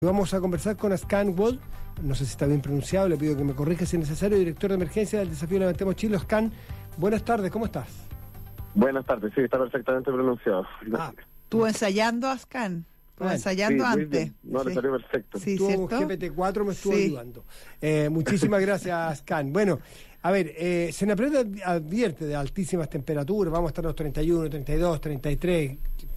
Vamos a conversar con Ascan Wold, no sé si está bien pronunciado, le pido que me corrija si es necesario, director de emergencia del desafío Levantemos Chile. Ascan, buenas tardes, ¿cómo estás? Buenas tardes, sí, está perfectamente pronunciado. ¿Estuvo ensayando, Ascan? ¿Estuvo ensayando sí, antes? No, le salió perfecto. Sí, Estuvo ¿cierto? GPT-4, me estuvo ayudando. Muchísimas gracias, Ascan. Bueno, a ver, Senapred advierte de altísimas temperaturas, vamos a estar en los 31, 32, 33,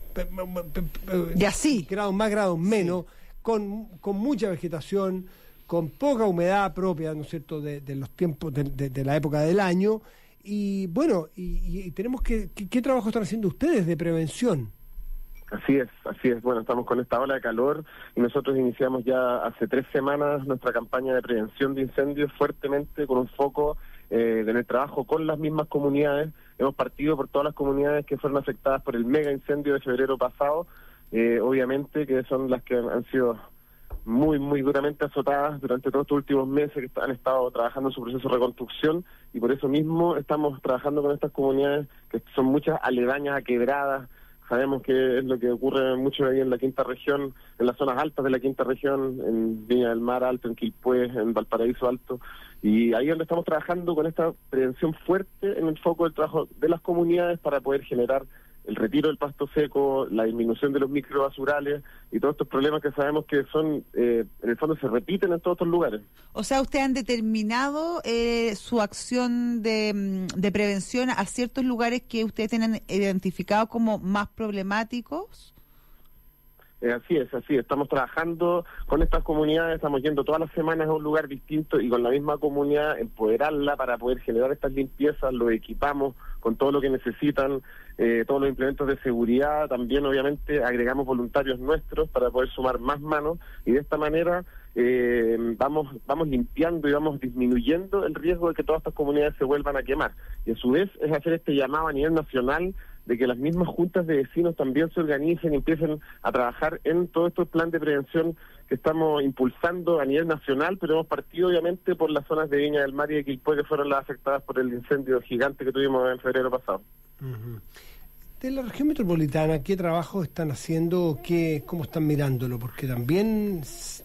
y así. grados menos. Sí. Con mucha vegetación, con poca humedad propia, ¿no es cierto?, de los tiempos, de la época del año. Y bueno, y tenemos que... ¿Qué trabajo están haciendo ustedes de prevención? Así es. Bueno, estamos con esta ola de calor y nosotros iniciamos ya hace 3 semanas nuestra campaña de prevención de incendios fuertemente con un foco en el trabajo con las mismas comunidades. Hemos partido por todas las comunidades que fueron afectadas por el mega incendio de febrero pasado. Obviamente que son las que han sido muy duramente azotadas durante todos estos últimos meses, que han estado trabajando en su proceso de reconstrucción, y por eso mismo estamos trabajando con estas comunidades que son muchas aledañas a quebradas. Sabemos que es lo que ocurre mucho ahí en la quinta región, en las zonas altas de la quinta región, en Viña del Mar Alto, en Quilpué, en Valparaíso Alto, y ahí es donde estamos trabajando con esta prevención fuerte en el foco del trabajo de las comunidades para poder generar el retiro del pasto seco, la disminución de los microbasurales y todos estos problemas que sabemos que son, en el fondo se repiten en todos estos lugares. O sea, ¿ustedes han determinado su acción de prevención a ciertos lugares que ustedes tienen identificado como más problemáticos? Así es, estamos trabajando con estas comunidades, estamos yendo todas las semanas a un lugar distinto y con la misma comunidad empoderarla para poder generar estas limpiezas, lo equipamos con todo lo que necesitan, todos los implementos de seguridad, también obviamente agregamos voluntarios nuestros para poder sumar más manos y de esta manera vamos limpiando y vamos disminuyendo el riesgo de que todas estas comunidades se vuelvan a quemar. Y a su vez es hacer este llamado a nivel nacional de que las mismas juntas de vecinos también se organicen y empiecen a trabajar en todo este plan de prevención que estamos impulsando a nivel nacional, pero hemos partido obviamente por las zonas de Viña del Mar y de Quilpué, que fueron las afectadas por el incendio gigante que tuvimos en febrero pasado. Uh-huh. De la región metropolitana, ¿qué trabajo están haciendo? ¿Cómo están mirándolo? Porque también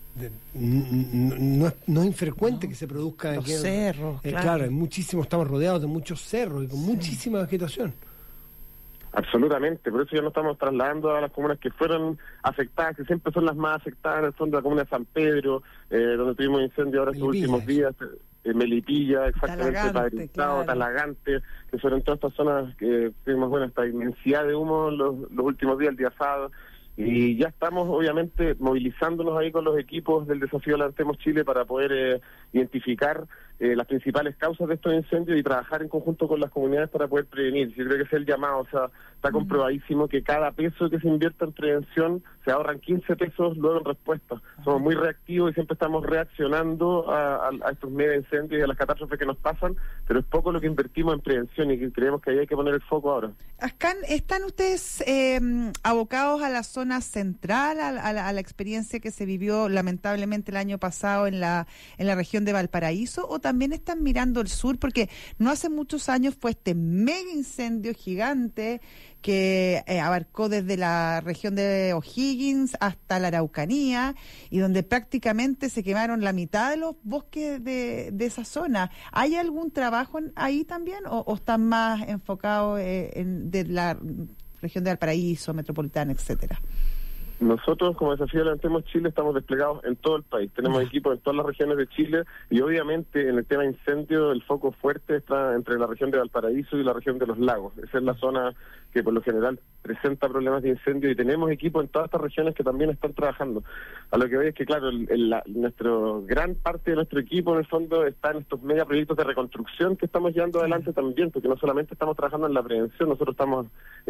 no es infrecuente que se produzca... Los cerros, claro, estamos rodeados de muchos cerros y con muchísima vegetación. Absolutamente, por eso ya nos estamos trasladando a las comunas que fueron afectadas, que siempre son las más afectadas, en el fondo la comuna de San Pedro, donde tuvimos incendio ahora estos últimos días, Melipilla, exactamente, Padre Hurtado, Talagante, que fueron todas estas zonas que tuvimos, esta inmensidad de humo los últimos días, el día sábado, y ya estamos obviamente movilizándonos ahí con los equipos del desafío Levantemos Chile para poder identificar las principales causas de estos incendios y trabajar en conjunto con las comunidades para poder prevenir. Yo creo que ese es el llamado, o sea, está comprobadísimo que cada peso que se invierta en prevención se ahorran 15 pesos luego en respuesta. Somos muy reactivos y siempre estamos reaccionando a estos mega incendios y a las catástrofes que nos pasan, pero es poco lo que invertimos en prevención y que creemos que ahí hay que poner el foco ahora. Ascan, ¿están ustedes abocados a la zona central, a la experiencia que se vivió lamentablemente el año pasado en la región de Valparaíso, o también están mirando el sur? Porque no hace muchos años fue este mega incendio gigante que abarcó desde la región de O'Higgins hasta la Araucanía, y donde prácticamente se quemaron la mitad de los bosques de esa zona. ¿Hay algún trabajo ahí también o están más enfocados de la región de Valparaíso, metropolitana, etcétera? Nosotros, como Desafío Levantemos Chile, estamos desplegados en todo el país. Tenemos equipos en todas las regiones de Chile y obviamente en el tema incendio el foco fuerte está entre la región de Valparaíso y la región de los lagos. Esa es la zona que por lo general presenta problemas de incendio y tenemos equipos en todas estas regiones que también están trabajando. A lo que veo es que, claro, gran parte de nuestro equipo en el fondo está en estos mega proyectos de reconstrucción que estamos llevando adelante también, porque no solamente estamos trabajando en la prevención, nosotros estamos...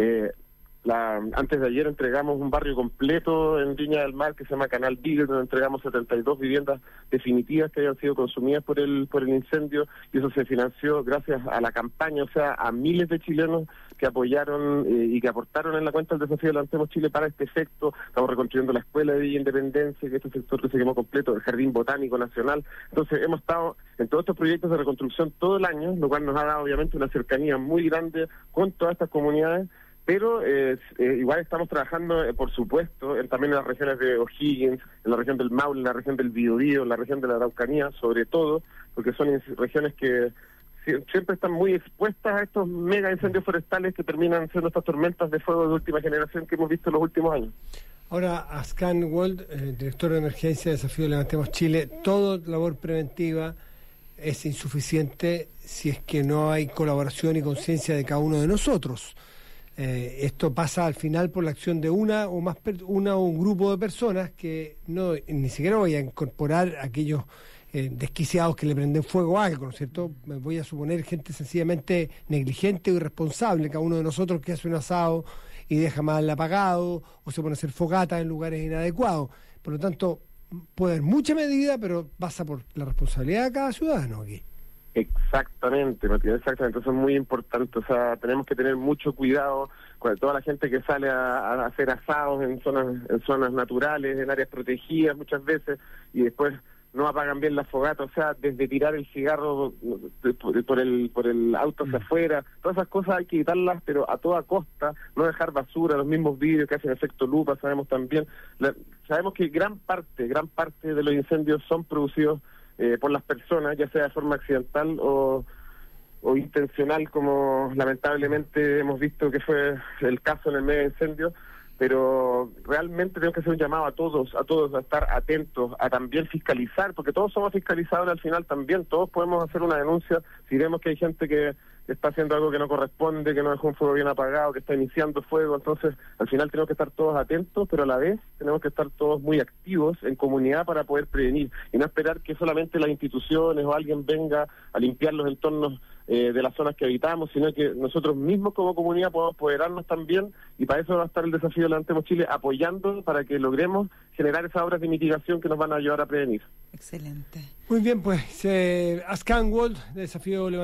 antes de ayer entregamos un barrio completo en Viña del Mar que se llama Canal Beagle, donde entregamos 72 viviendas definitivas que habían sido consumidas por el incendio, y eso se financió gracias a la campaña, o sea, a miles de chilenos que apoyaron y que aportaron en la cuenta del desafío Levantemos Chile para este efecto. Estamos reconstruyendo la escuela de Villa Independencia, que este sector que se quemó completo, el Jardín Botánico Nacional. Entonces hemos estado en todos estos proyectos de reconstrucción todo el año, lo cual nos ha dado obviamente una cercanía muy grande con todas estas comunidades, Pero igual estamos trabajando, por supuesto, también en las regiones de O'Higgins, en la región del Maule, en la región del Biobío, en la región de la Araucanía, sobre todo, porque son regiones que siempre están muy expuestas a estos mega incendios forestales que terminan siendo estas tormentas de fuego de última generación que hemos visto en los últimos años. Ahora, Ascan Wold, director de emergencia de Desafío Levantemos Chile, toda labor preventiva es insuficiente si es que no hay colaboración y conciencia de cada uno de nosotros. Esto pasa al final por la acción de una o un grupo de personas que ni siquiera voy a incorporar a aquellos desquiciados que le prenden fuego a algo, ¿no es cierto? Me voy a suponer gente sencillamente negligente o irresponsable, cada uno de nosotros que hace un asado y deja mal apagado o se pone a hacer fogatas en lugares inadecuados. Por lo tanto, puede haber mucha medida, pero pasa por la responsabilidad de cada ciudadano aquí. Exactamente, Matías, exactamente, eso es muy importante. O sea, tenemos que tener mucho cuidado con toda la gente que sale a hacer asados en zonas naturales, en áreas protegidas muchas veces, y después no apagan bien las fogatas, o sea, desde tirar el cigarro por el auto hacia afuera, todas esas cosas hay que evitarlas, pero a toda costa, no dejar basura, los mismos vidrios que hacen efecto lupa, sabemos también, sabemos que gran parte de los incendios son producidos por las personas, ya sea de forma accidental o intencional, como lamentablemente hemos visto que fue el caso en el medio incendio, pero realmente tenemos que hacer un llamado a todos a estar atentos, a también fiscalizar, porque todos somos fiscalizadores al final también, todos podemos hacer una denuncia si vemos que hay gente que está haciendo algo que no corresponde, que no dejó un fuego bien apagado, que está iniciando fuego. Entonces al final tenemos que estar todos atentos, pero a la vez tenemos que estar todos muy activos en comunidad para poder prevenir y no esperar que solamente las instituciones o alguien venga a limpiar los entornos de las zonas que habitamos, sino que nosotros mismos como comunidad podamos apoderarnos también, y para eso va a estar el Desafío Levantemos Chile apoyando para que logremos generar esas obras de mitigación que nos van a ayudar a prevenir. Excelente. Muy bien, pues Ascan Wold, Desafío Levantemos